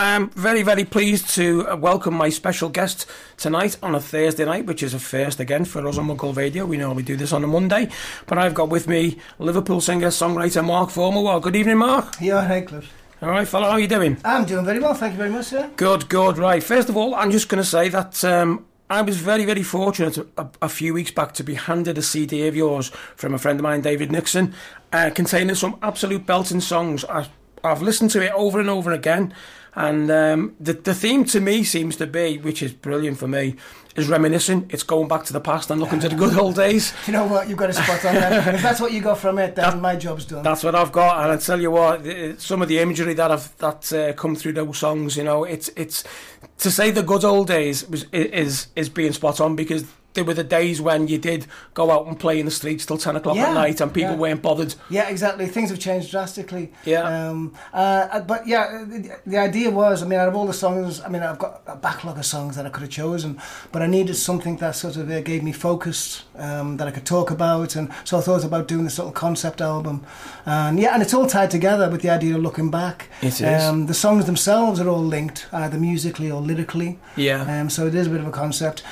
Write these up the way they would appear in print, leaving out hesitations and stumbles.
I'm very, very pleased to welcome my special guest tonight on a Thursday night, which is a first again for us on Mughal Radio. We normally do this on a Monday, but I've got with me Liverpool singer-songwriter Mark Foreman. Well, good evening, Mark. Yeah, hey, Cliff. All right, fella, how are you doing? I'm doing very well, thank you very much, sir. Good, right. First of all, I'm just going to say that I was very, very fortunate a few weeks back to be handed a CD of yours from a friend of mine, David Nixon, containing some absolute belting songs. I've listened to it over and over again, and the theme to me seems to be, which is brilliant for me, is reminiscing. It's going back to the past and looking to the good old days. You know what, you've got a spot on there. If that's what you got from it, then my job's done. That's what I've got, and I tell you what, some of the imagery that come through those songs, you know, it's to say the good old days is being spot on, because there were the days when you did go out and play in the streets till 10 o'clock at night and people weren't bothered. Yeah, exactly. Things have changed drastically. Yeah. But yeah, the idea was, I mean, out of all the songs, I mean, I've got a backlog of songs that I could have chosen, but I needed something that sort of gave me focus, that I could talk about, and so I thought about doing this little concept album. And yeah, and it's all tied together with the idea of looking back. It is. The songs themselves are all linked, either musically or lyrically. Yeah. So it is a bit of a concept.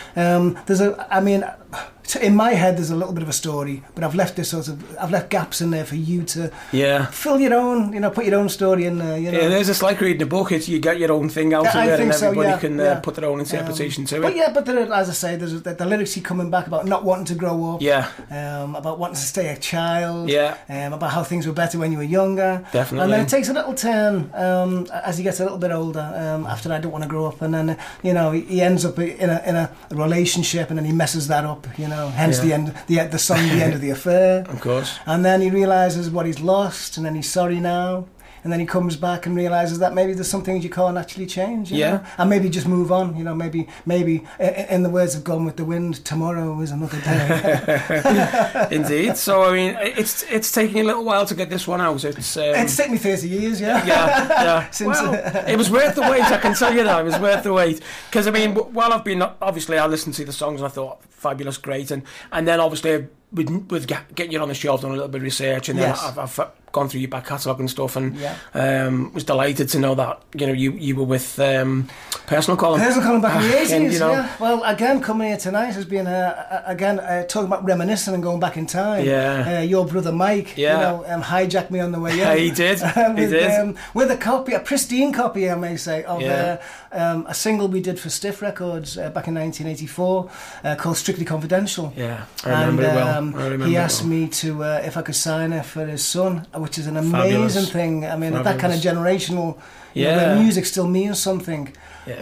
In my head there's a little bit of a story, but I've left gaps in there for you to fill your own, put your own story in there. Yeah, it's like reading a book. It's you get your own thing out of it, and everybody can put their own interpretation to it. But as I say, there's the lyrics keep coming back about not wanting to grow up. Yeah. About wanting to stay a child. Yeah. About how things were better when you were younger. Definitely. And then it takes a little turn as he gets a little bit older. After I don't want to grow up, and then he ends up in a relationship, and then he messes that up. Hence the end, the song, the end of the affair. Of course. And then he realises what he's lost, and then he's sorry now. And then he comes back and realises that maybe there's some things you can't actually change. You know? And maybe just move on. Maybe in the words of Gone with the Wind, tomorrow is another day. Indeed. So I mean, it's taking a little while to get this one out. It's taken me 30 years. Yeah. It was worth the wait. I can tell you that it was worth the wait. Because I mean, while I've been I listened to the songs and I thought fabulous, great, and then obviously with getting you on the show, I've done a little bit of research, and then I've gone through your back catalogue and stuff, and was delighted to know that you were with Personal Column. Personal Column back in the 80s. Yeah. Well, again, coming here tonight has been talking about reminiscing and going back in time. Yeah. Your brother Mike, hijacked me on the way in. Yeah, he did. With a pristine copy, I may say, of a single we did for Stiff Records back in 1984 called Strictly Confidential. Yeah, I remember it well. He asked me to if I could sign it for his son, which is an amazing Fabulous. thing. I mean, that kind of generational, where music still means something.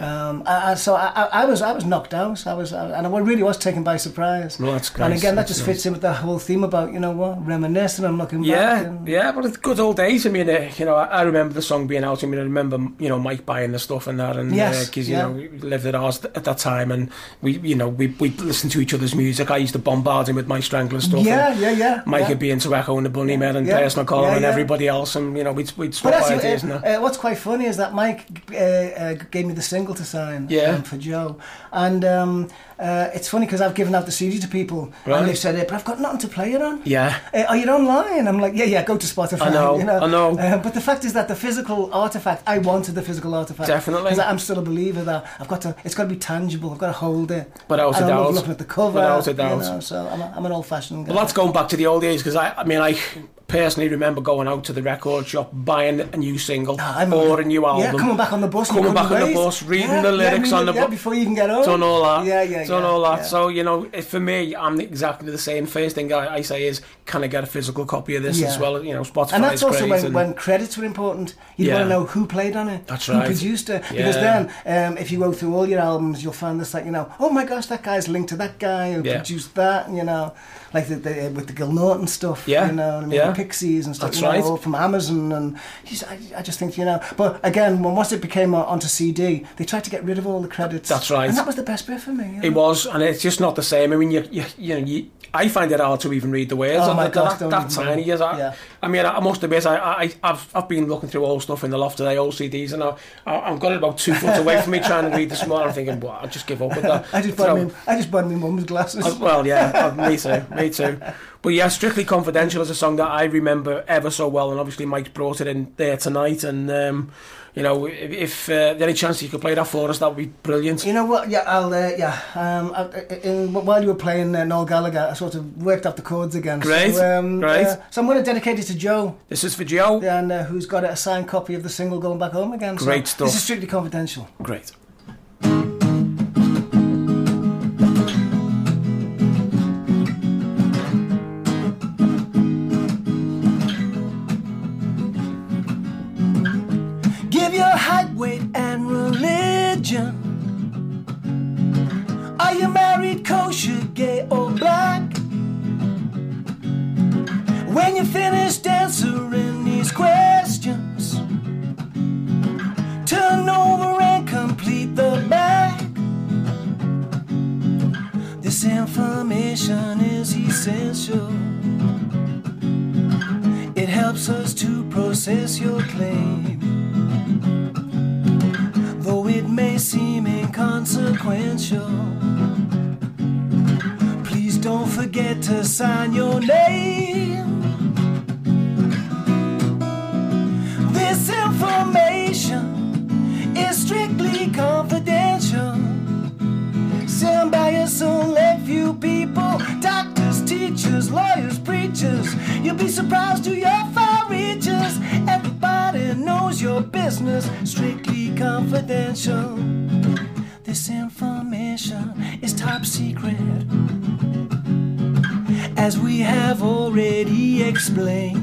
Yeah. So I was knocked out. And I really was taken by surprise. Well, that's great. And again, that just fits in with the whole theme about reminiscing and looking back. But it's good old days. I mean, I remember the song being out. I mean, I remember Mike buying the stuff and that, and because we lived at ours at that time, and we listened to each other's music. I used to bombard him with my Strangler stuff. Mike would be into Echo and the Bunnymen and Personal Column and everybody else, and we'd swap ideas. What's quite funny is that Mike gave me the single to sign for Joe, and it's funny because I've given out the CD to people, and they've said, but I've got nothing to play it on. Are you online? I'm like, go to Spotify. I know. But the fact is that the physical artifact, I wanted the physical artifact. Definitely. Because I'm still a believer that it's got to be tangible. I've got to hold it. Without a doubt. I love looking at the cover. Without a doubt. So I'm an old-fashioned guy. Well, that's going back to the old days, because I personally remember going out to the record shop, buying a new single or a new album. Coming back on the bus. Reading the lyrics on the bus. Before you even get home. Done all that. Done all that. So, for me, I'm exactly the same. First thing I say is, can I get a physical copy of this as well? Spotify. And that's also when credits were important. You'd want to know who played on it. That's who produced it. Because then, if you go through all your albums, you'll find this, oh my gosh, that guy's linked to that guy who produced that, like with the Gil Norton stuff, the Pixies and stuff, all from Amazon, and I just think, but again, once it became onto CD, they tried to get rid of all the credits. That's right. And that was the best bit for me. It was, and it's just not the same. I mean, I find it hard to even read the words. Oh my gosh, that tiny is. I mean, I must admit, I've been looking through old stuff in the loft today, old CDs, and I've got it about 2 foot away from me trying to read this morning. I'm thinking, well, I'll just give up with that. I just bought my mum's glasses. Me too. But yeah, Strictly Confidential is a song that I remember ever so well, and obviously Mike brought it in there tonight, and You know, if there any chance you could play that for us, that would be brilliant. You know what? Yeah, I'll. While you were playing Noel Gallagher, I sort of worked out the chords again. Great, great. So I'm going to dedicate it to Joe. This is for Joe, and who's got a signed copy of the single "Going Back Home Again." Great stuff. This is strictly confidential. Great. Give your height, weight, and religion. Are you married, kosher, gay, or black? When you finish answering these questions, turn over and complete the back. This information is essential. It helps us to process your claim. Though it may seem inconsequential, please don't forget to sign your name. This information is strictly confidential. Sent by a select few people, doctors, teachers, lawyers, preachers. You'll be surprised to your far reaches. Everybody knows your business, strictly confidential. This information is top secret, as we have already explained.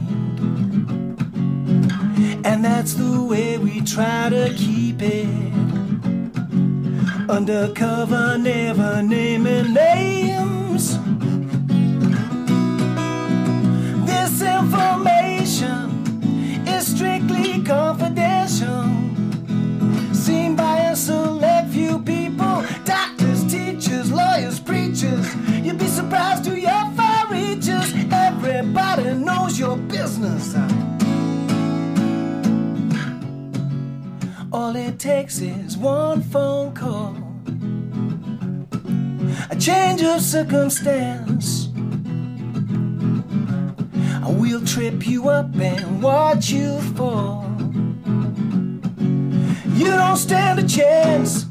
And that's the way we try to keep it undercover, never naming names. This information is strictly confidential. Seen by a select few people, doctors, teachers, lawyers, preachers. You'd be surprised to your far reaches. Everybody knows your business. All it takes is one phone call, a change of circumstance. We'll trip you up and watch you fall. You don't stand a chance.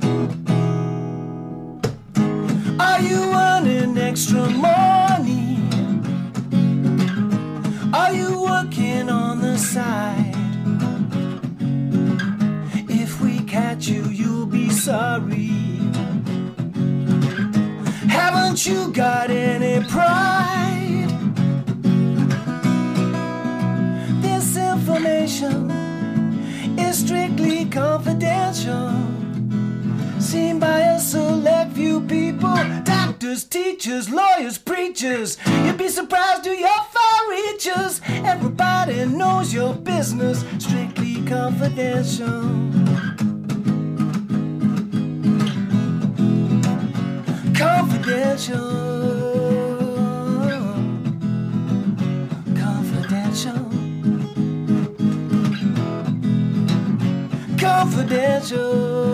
Are you earning extra money? Are you working on the side? If we catch you, you'll be sorry. Haven't you got any pride? This information is strictly confidential. Seen by a select few people, doctors, teachers, lawyers, preachers. You'd be surprised to your far reaches. Everybody knows your business, strictly confidential. Confidential. Confidential. Confidential.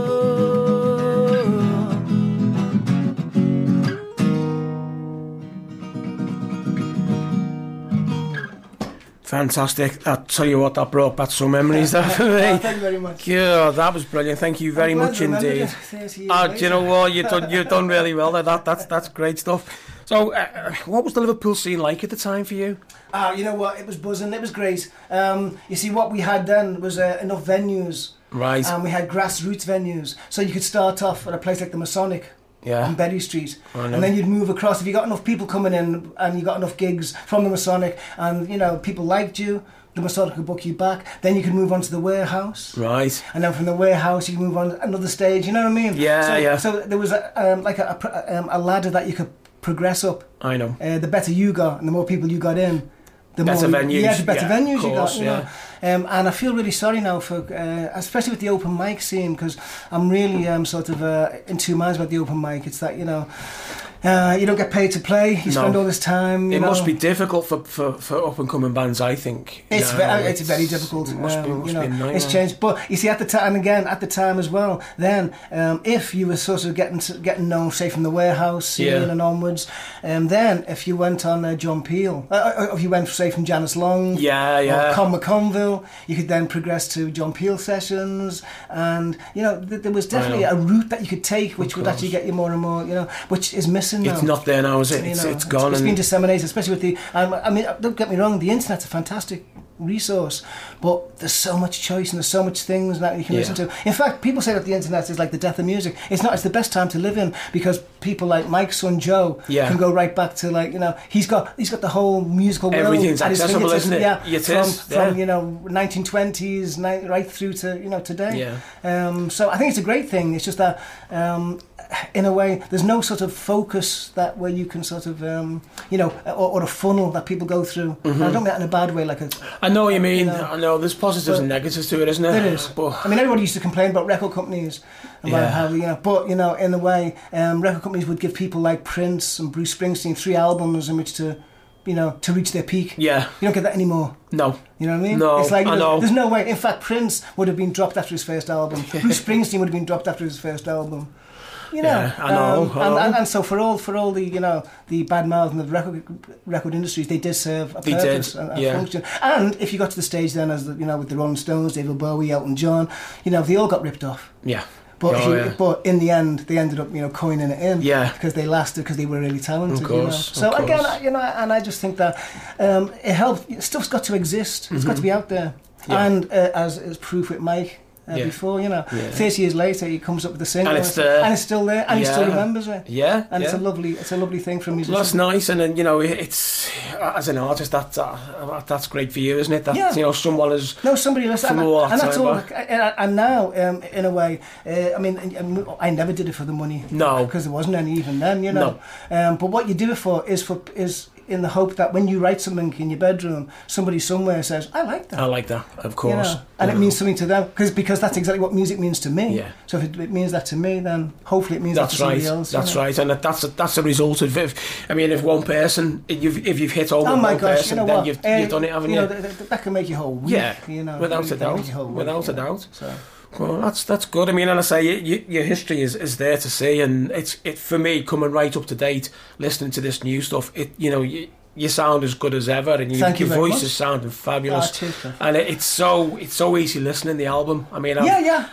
Fantastic. I'll tell you what, that brought back some memories there for me. Thank you very much. Yeah, that was brilliant. Thank you very much indeed. Do you know what? You've done really well there. That's great stuff. So, what was the Liverpool scene like at the time for you? You know what? It was buzzing. It was great. You see, what we had then was enough venues. Right. And we had grassroots venues. So you could start off at a place like the Masonic. Yeah. On Berry Street, and then you'd move across. If you got enough people coming in and you got enough gigs from the Masonic, and you know people liked you, the Masonic could book you back. Then you could move on to the Warehouse, right? And then from the Warehouse you could move on to another stage. You know what I mean? Yeah, So there was a ladder that you could progress up. I know. The better you got, and the more people you got in, the better more venues. Yeah, the better venues course, you got. You know? And I feel really sorry now for, especially with the open mic scene, because I'm really sort of in two minds about the open mic. It's that, you know, You don't get paid to play. You spend all this time. It must be difficult for up and coming bands. I think it's very difficult. It must be a nightmare. It's changed, but you see, at the time as well. Then, if you were sort of getting known, say from the Warehouse scene and onwards, then if you went on John Peel, if you went say from Janice Long, or Con McConville, you could then progress to John Peel sessions, and there was definitely a route that you could take, which would actually get you more and more, which is missing. Now. It's not there now, is it? It's gone. It's been disseminated, especially with the... I mean, don't get me wrong, the internet's a fantastic resource, but there's so much choice and there's so much things that you can listen to. In fact, people say that the internet is like the death of music. It's not. It's the best time to live in, because people like Mike's son Joe can go right back to, like, he's got the whole musical world. Everything's accessible, isn't it? Yeah, from 1920s right through to today. So I think it's a great thing. It's just that in a way there's no sort of focus that where you can sort of or a funnel that people go through. And I don't mean that in a bad way, like I know what you mean. I know there's positives and negatives to it, isn't there? It is. But I mean, everybody used to complain about record companies about how but in a way, record companies would give people like Prince and Bruce Springsteen 3 albums in which to to reach their peak. Yeah. You don't get that anymore. No. You know what I mean? No, it's like, I know. There's no way. In fact, Prince would have been dropped after his first album. Bruce Springsteen would have been dropped after his first album. I know. And so for all the the bad mouth and the record industries, they did serve a purpose and function. And if you got to the stage then, as with the Rolling Stones, David Bowie, Elton John, they all got ripped off. Yeah. But in the end, they ended up coining it in. Because they lasted, because they were really talented. Of course. So again, and I just think that it helps. Stuff's got to exist. It's got to be out there. Yeah. And as proof with Mike. Before 30 years later he comes up with a single and it's there and it's still there and he still remembers it and it's a lovely thing for a musician. Well, that's nice, and then it's as an artist that's great for you, isn't it, that someone is somebody listening, and that's all and now in a way I mean I never did it for the money, because there wasn't any even then, but what you do it for is in the hope that when you write something in your bedroom, somebody somewhere says, I like that, of course, and it means something to them, because that's exactly what music means to me. So if it means that to me, then hopefully it means that to somebody else. That's right, and that's a result of if one person, if you've hit home with one person, then you've done it, haven't you? That can make your whole week. Without a doubt. So. Well, that's good. I mean, and I say your history is there to see, and it for me, coming right up to date, listening to this new stuff. You sound as good as ever, and your voice is sounding fabulous. And it's so easy listening the album. I mean,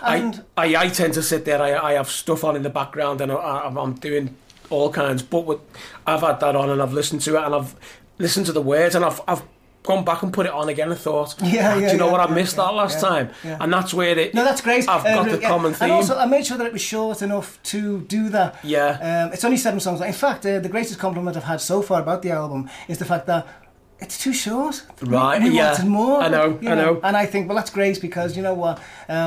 I tend to sit there. I have stuff on in the background, and I'm doing all kinds. But I've had that on, and I've listened to it, and I've listened to the words, and I've gone back and put it on again and thought, do you know what, I missed that last time, and that's where that's great. I've got the common theme, and also I made sure that it was short enough to do that. It's only 7 songs. In fact, the greatest compliment I've had so far about the album is the fact that it's too short. Right, we wanted more. I know. And I think, well, that's great, because you know what,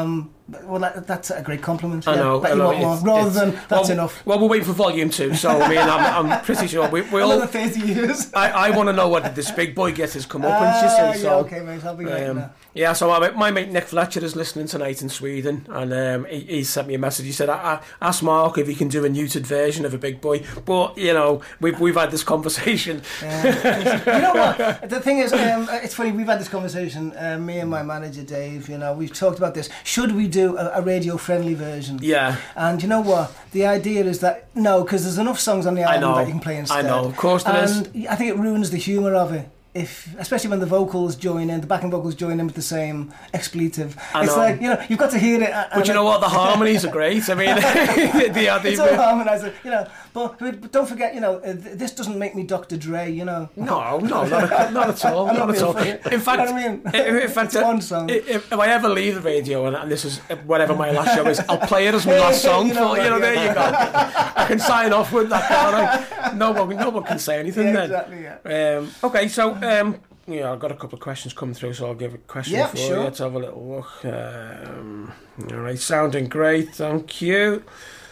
that's a great compliment. I know. That you want more, rather than that's enough. Well, we're waiting for volume 2, so I mean, I'm pretty sure we'll. Another 30 years. I want to know what this big boy gets his comeuppance. You see, so okay, mate, I'll be waiting now. Yeah, so my mate Nick Fletcher is listening tonight in Sweden, and he sent me a message. He said, I asked Mark if he can do a neutered version of a big boy, but we've had this conversation. You know what? The thing is, it's funny. We've had this conversation. Me and my manager Dave. We've talked about this. Should we do a radio-friendly version? Yeah. And you know what? The idea is that no, because there's enough songs on the album that you can play instead. I know, of course there is. And I think it ruins the humour of it. Especially when the vocals join in, the backing vocals join in with the same expletive. It's like, you've got to hear it. But you know what? The harmonies are great. I mean, it's all harmonised, But don't forget, this doesn't make me Dr. Dre, No, not at all. Not at all. In fact, it's one song. If I ever leave the radio and this is whatever my last show is, I'll play it as my last song. There you go. I can sign off with that, can't I? No one can say anything then. Exactly, yeah. Okay, so I've got a couple of questions coming through, so I'll give a question for you. Let's have a little look. All right, sounding great, thank you.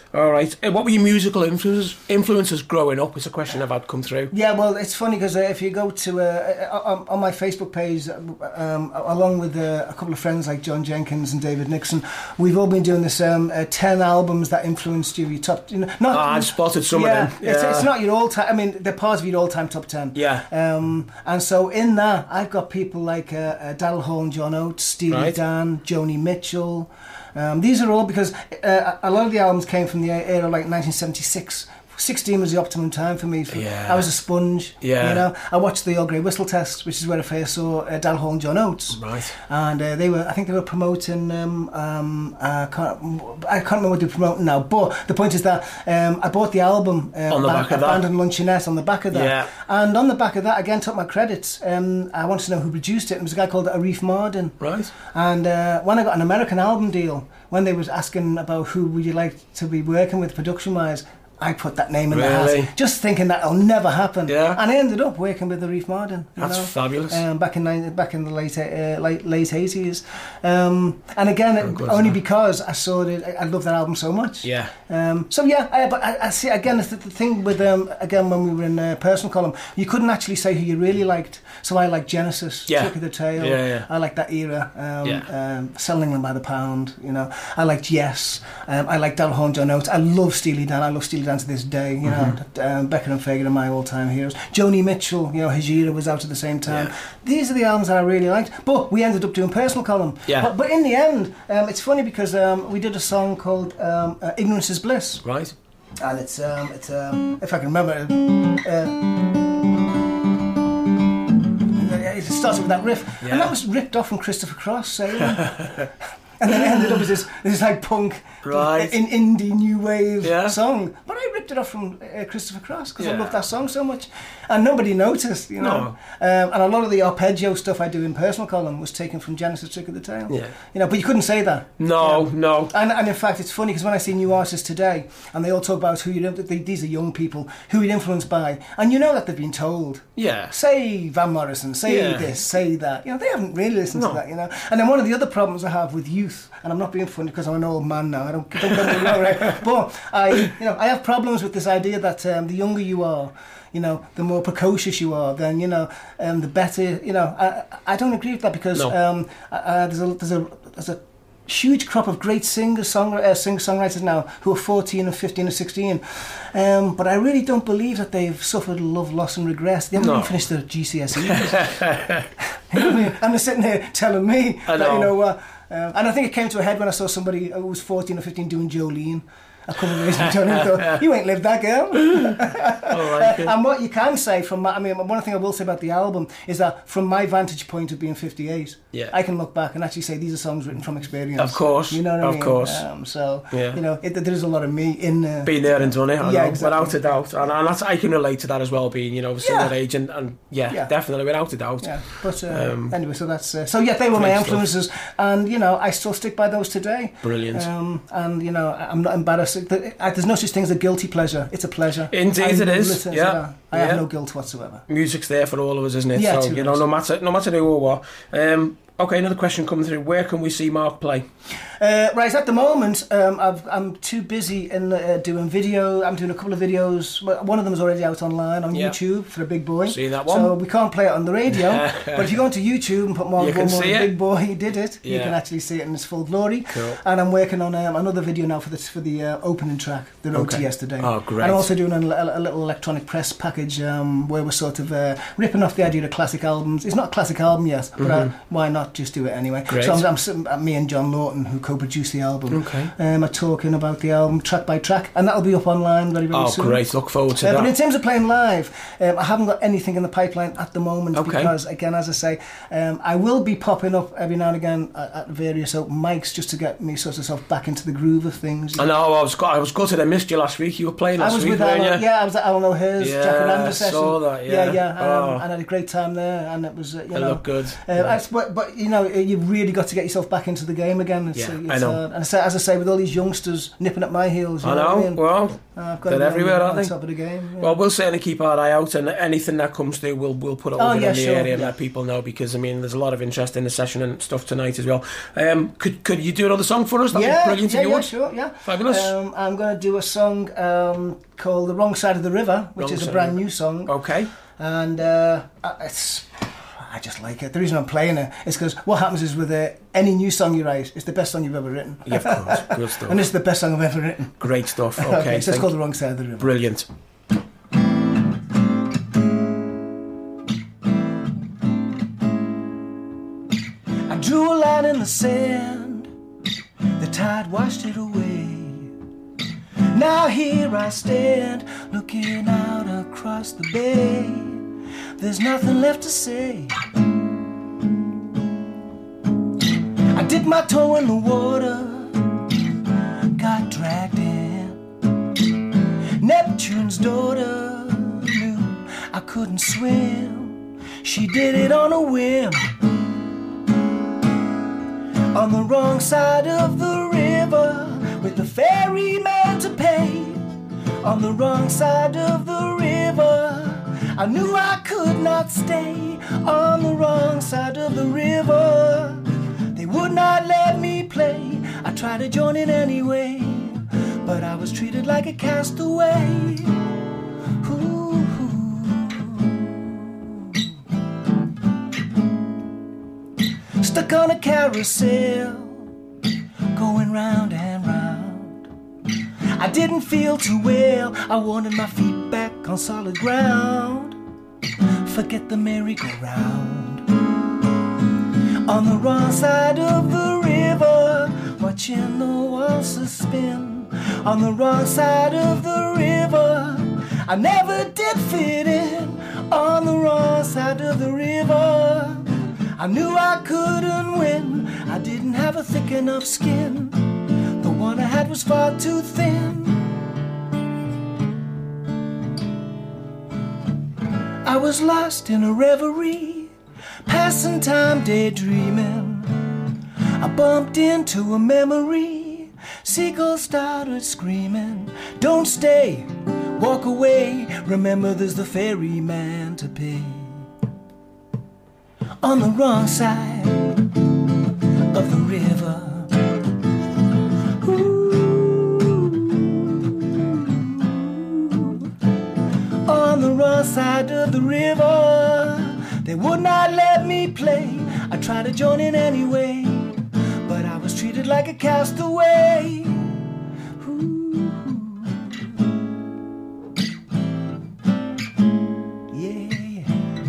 All right. What were your musical influences growing up? It's a question I've had come through. Yeah, well, it's funny because if you go to on my Facebook page, along with a couple of friends like John Jenkins and David Nixon, we've all been doing this 10 albums that influenced you. Your top, I've spotted some of them. Yeah. It's not your all-time. I mean, they're part of your all-time top 10. Yeah. And so in that, I've got people like Daryl Hall and John Oates, Steely Dan, Joni Mitchell. These are all because a lot of the albums came from the era like 1976. 16 was the optimum time for me. I was a sponge. Yeah. I watched the All Grey Whistle Test, which is where I first saw Daryl Hall and John Oates. Right. And I think they were promoting. I can't remember what they're promoting now. But the point is that I bought the album on the back of that, Abandoned Luncheonette, on the back of that. Yeah. And on the back of that, again, took my credits. I wanted to know who produced it. It was a guy called Arif Mardin. Right. And when I got an American album deal, when they was asking about who would you like to be working with production-wise, I put that name in the hat, just thinking that'll never happen. Yeah. And I ended up working with Arif Mardin. That's fabulous. Back in the late 80s. And again, only because I saw it, I loved that album so much. Yeah. But I see again. The thing with again when we were in Personal Column, you couldn't actually say who you really liked. So I like Genesis, Trick of the Tail. Yeah. I like that era. Selling Them by the Pound. I liked Yes. I like Daryl Hall and John Oates. I love Steely Dan. I love Steely Dan to this day. Becker and Fagan are my all-time heroes. Joni Mitchell, Hejira was out at the same time. Yeah. These are the albums that I really liked. But we ended up doing Personal Column. Yeah. But in the end, it's funny because we did a song called Ignorance is Bliss. Right. And it's if I can remember, it started with that riff, and that was ripped off from Christopher Cross, Sailor. And then it ended up as this like punk, in indie new wave song. But I ripped it off from Christopher Cross because I love that song so much, and nobody noticed, No. And a lot of the arpeggio stuff I do in Personal Column was taken from Genesis, Trick of the Tail. Yeah. But you couldn't say that. No. And in fact, it's funny because when I see new artists today, and they all talk about these are young people who you're influenced by, and that they've been told. Yeah. Say Van Morrison, say this, say that. They haven't really listened to that. And then one of the other problems I have with youth, and I'm not being funny because I'm an old man now. I don't get me wrong, right? But I have problems with this idea that the younger you are, the more precocious you are, then the better. I don't agree with that because there's a huge crop of great singer-songwriters now who are 14 and 15 and 16, but I really don't believe that they've suffered love, loss and regret. They haven't even finished their GCSEs. And they're sitting there telling me that and I think it came to a head when I saw somebody who was 14 or 15 doing Jolene. A couple of years ago, and I thought, you ain't lived that, girl. And what you can say from one thing I will say about the album is that from my vantage point of being 58, I can look back and actually say these are songs written from experience. Of course. You know what I mean? Of course. There is a lot of me in there. Been there and done it, exactly. Without a doubt. And that's, I can relate to that as well, being, of a similar age, and definitely, without a doubt. Yeah, but anyway, so that's... they were my influences, and, I still stick by those today. Brilliant. And, I'm not embarrassed. There's no such thing as a guilty pleasure. It's a pleasure. Indeed, it is. I have no guilt whatsoever. Music's there for all of us, isn't it? Yeah, so no matter who or what. Okay, another question coming through. Where can we see Mark play? Right, at the moment, I'm too busy in doing video. I'm doing a couple of videos. One of them is already out online on YouTube for a Big Boy. See that one? So we can't play it on the radio. But if you go onto YouTube and put Mark Gilmore, Big Boy, he did it. You can actually see it in its full glory. Cool. And I'm working on another video now for the opening track, the Road to Yesterday. Oh, great. And I'm also doing a little electronic press package where we're sort of ripping off the idea of classic albums. It's not a classic album yet, but why not just do it anyway? Great. So me and John Lawton, who co-produced the album, are talking about the album track by track, and that'll be up online very, very soon. Oh, great. Look forward to that. But in terms of playing live, I haven't got anything in the pipeline at the moment because, again, as I say, I will be popping up every now and again at various open mics just to get me sort of back into the groove of things. I know, I was gutted I missed you last week. You were playing last week, weren't you? I was at Alan O'Hare's Jack and Session. I saw that, and I had a great time there, and it was, it looked good. But you've really got to get yourself back into the game again. It's I know. And as I say, with all these youngsters nipping at my heels, I know. What I mean? Well, I've got they're everywhere, aren't they? Top of the game. Yeah. Well, we'll certainly keep our eye out, and anything that comes through, we'll put it over in the area and let people know, because there's a lot of interest in the session and stuff tonight as well. Could you do another song for us? That'd be brilliant if you would. Sure, yeah. Fabulous. I'm going to do a song called "The Wrong Side of the River," which is a brand new song. Okay. And I just like it. The reason I'm playing it is because what happens is with any new song you write, it's the best song you've ever written. Yeah, of course. Good stuff. And it's the best song I've ever written. Great stuff. Okay. So it's called "The Wrong Side of the River." Brilliant. I drew a line in the sand, the tide washed it away. Now here I stand, looking out across the bay. There's nothing left to say. I dipped my toe in the water, got dragged in. Neptune's daughter knew I couldn't swim. She did it on a whim. On the wrong side of the river, with the ferryman to pay. On the wrong side of the river, I knew I could not stay. On the wrong side of the river, they would not let me play. I tried to join in anyway, but I was treated like a castaway. Ooh. Stuck on a carousel, going round and round. I didn't feel too well, I wanted my feet back on solid ground. Forget the merry-go-round. On the wrong side of the river, watching the waltzers spin. On the wrong side of the river, I never did fit in. On the wrong side of the river, I knew I couldn't win. I didn't have a thick enough skin. The one I had was far too thin. I was lost in a reverie, passing time daydreaming. I bumped into a memory. Seagulls started screaming. Don't stay, walk away. Remember there's the ferryman to pay. On the wrong side of the river. On the wrong side of the river, they would not let me play. I tried to join in anyway, but I was treated like a castaway. Yeah.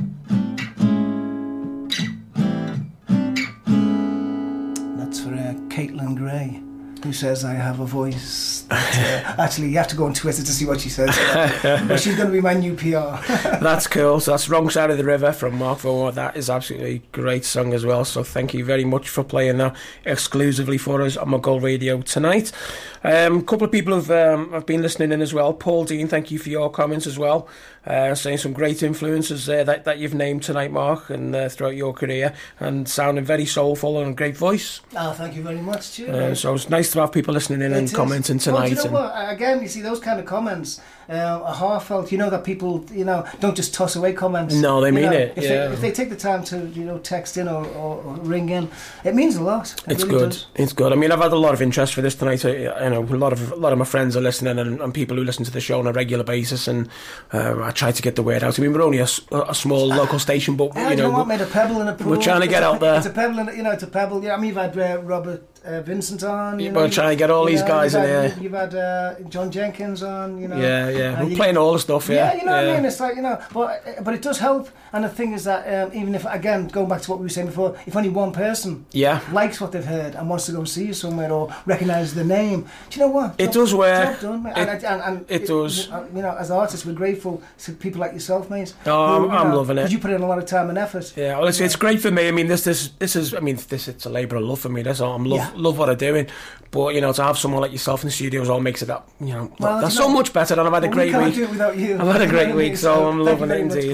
That's for Caitlin Gray, who says I have a voice that, actually you have to go on Twitter to see what she says. But she's going to be my new PR. That's cool. So that's Wrong Side of the River from Mark Vaughan. That is absolutely a great song as well, so thank you very much for playing that exclusively for us on McGull Radio tonight. A couple of people have been listening in as well. Paul Dean, thank you for your comments as well, saying some great influences that you've named tonight, Mark, and throughout your career, and sounding very soulful and a great voice. Oh, thank you very much too. So it's nice to have people listening in and commenting tonight. Well, you know what? Again, you see those kind of comments are heartfelt. You know that people, don't just toss away comments. No, they mean it. If they take the time to, text in or ring in, it means a lot. It's really good. Does. It's good. I mean, I've had a lot of interest for this tonight. A lot of my friends are listening, and people who listen to the show on a regular basis, and I try to get the word out. I mean, we're only a small local station, but made a pebble in a pool. We're trying to get out there. It's a pebble, it's a pebble. Yeah, I mean, you've had Robert Vincent on. We're trying to get all these guys in here. You've had John Jenkins on. Yeah. We're playing all the stuff. Yeah, what I mean. It's like but it does help. And the thing is that even if, again, going back to what we were saying before, if only one person likes what they've heard and wants to go see you somewhere or recognise the name, do you know what? It does work. Job done, and it does. As artists, we're grateful to people like yourself, mate. Oh, I'm loving it. Because you put in a lot of time and effort. Yeah, well, it's great for me. I mean, this is. I mean, it's a labour of love for me. That's all. Love what I'm doing. But to have someone like yourself in the studios all makes it that. That's so much better. And I've had a great week. Do it without you. I've had a great week, so I'm loving it indeed.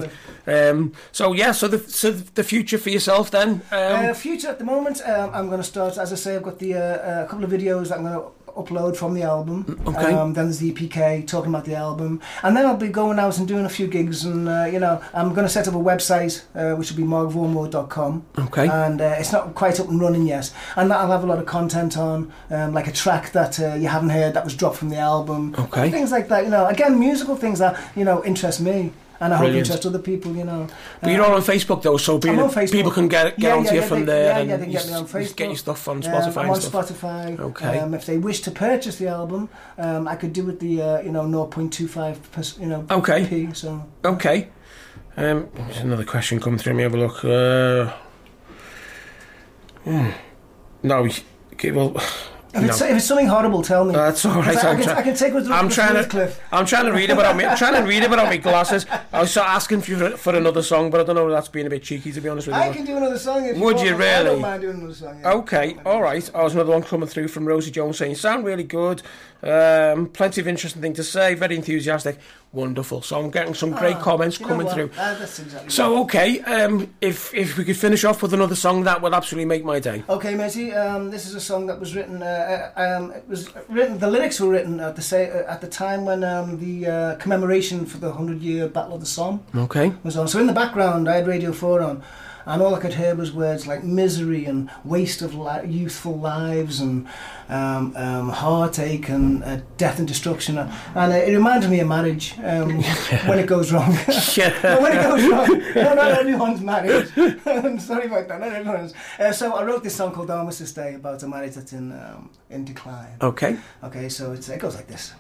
So the future for yourself then? Future at the moment, I'm going to start, as I say, I've got the a couple of videos that I'm going to upload from the album. Okay. Then there's the EPK talking about the album, and then I'll be going out and doing a few gigs, and I'm going to set up a website which will be markvormore.com. Okay. And it's not quite up and running yet, and I'll have a lot of content on, like a track that you haven't heard that was dropped from the album. Okay. Things like that, again, musical things that interest me. And I hope you interest other people, But you're all on Facebook though, so people can get onto you from there. Yeah, they can get me on Facebook. Get your stuff on Spotify. I'm on Spotify. Okay. If they wish to purchase the album, I could do it the 0.25%. Okay. P. So. Okay. There's another question coming through. Let me have a look. No. Okay, well. If it's something horrible, tell me. That's all right. I can take with Cliff. I'm trying to read it without me. I'm trying to read it without my glasses. I was asking for another song, but I don't know if that's being a bit cheeky, to be honest with you. I can do another song if Would you really? I don't mind doing another song. Yeah. Okay, all right. There's another one coming through from Rosie Jones saying, "Sound really good. Plenty of interesting thing to say. Very enthusiastic. Wonderful." So I'm getting some great comments coming through. That's exactly so right. Okay, if we could finish off with another song, that would absolutely make my day. Okay, matey. This is a song that was written. The lyrics were written at the time when the commemoration for the 100-year Battle of the Somme was on. So in the background, I had Radio 4 on, and all I could hear was words like misery and waste of youthful lives and heartache and death and destruction. And it reminded me of marriage when it goes wrong. No, when it goes wrong. No, not everyone's married. I'm sorry about that. Not everyone's. So I wrote this song called Armistice Day about a marriage that's in decline. Okay. Okay, so it goes like this.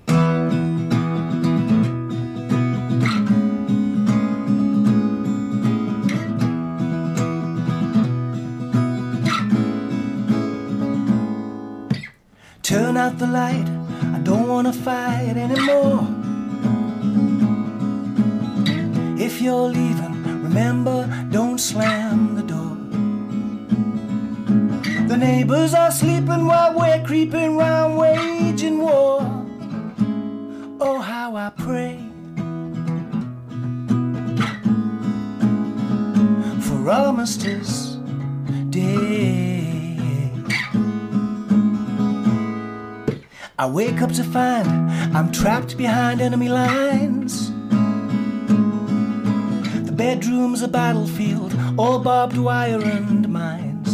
Turn out the light, I don't want to fight anymore. If you're leaving, remember, don't slam the door. The neighbors are sleeping while we're creeping round waging war. Oh, how I pray for Armistice Day. I wake up to find I'm trapped behind enemy lines. The bedroom's a battlefield, all barbed wire and mines.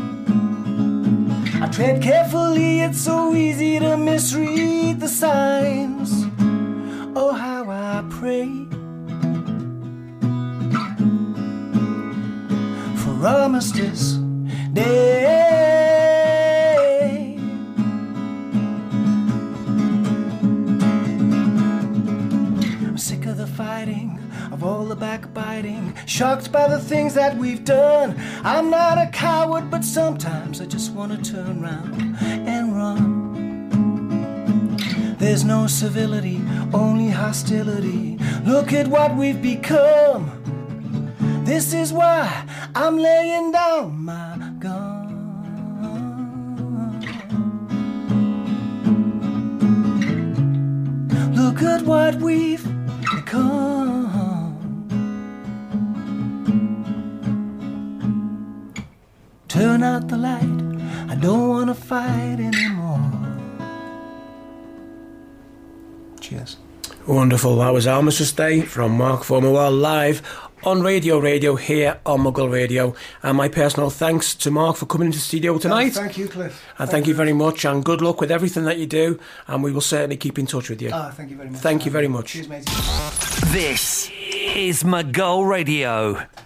I tread carefully, it's so easy to misread the signs. Oh, how I pray for Armistice Day. Of all the backbiting, shocked by the things that we've done. I'm not a coward, but sometimes I just want to turn round and run. There's no civility, only hostility. Look at what we've become. This is why I'm laying down my gun. Look at what we've become. Turn out the light, I don't want to fight anymore. Cheers. Wonderful. That was Armistice Day from Mark Vormawar live on Radio here on Muggle Radio. And my personal thanks to Mark for coming into the studio tonight. Thank you, Cliff. And thank you very much, and good luck with everything that you do, and we will certainly keep in touch with you. Thank you very much. Thank you very much. Cheers, mate. This is Muggle Radio.